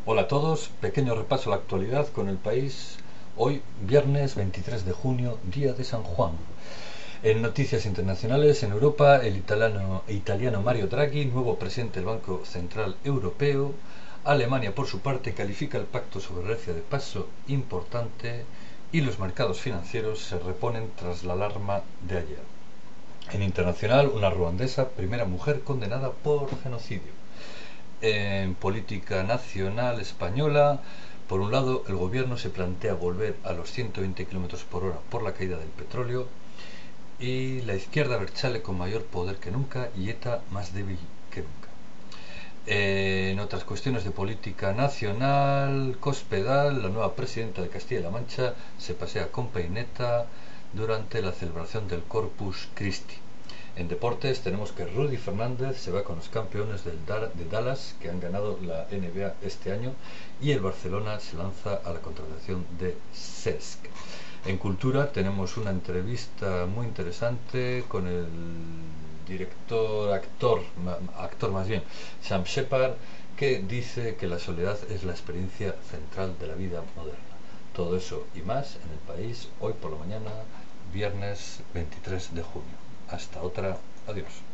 Hola a todos, pequeño repaso a la actualidad con el país. Hoy, viernes 23 de junio, día de San Juan. En noticias internacionales, en Europa, el italiano Mario Draghi, nuevo presidente del Banco Central Europeo. Alemania, por su parte, califica el pacto sobre Grecia de paso importante y los mercados financieros se reponen tras la alarma de ayer. En internacional, una ruandesa, primera mujer condenada por genocidio. En política nacional española, por un lado, el gobierno se plantea volver a los 120 km por hora por la caída del petróleo y la izquierda Berchale con mayor poder que nunca y ETA más débil que nunca. En otras cuestiones de política nacional, Cospedal, la nueva presidenta de Castilla-La Mancha, se pasea con peineta durante la celebración del Corpus Christi. En deportes tenemos que Rudy Fernández se va con los campeones de Dallas, que han ganado la NBA este año, y el Barcelona se lanza a la contratación de Cesc. En cultura tenemos una entrevista muy interesante con el actor más bien, Sam Shepard, que dice que la soledad es la experiencia central de la vida moderna. Todo eso y más en el país hoy por la mañana, viernes 23 de junio. Hasta otra, adiós.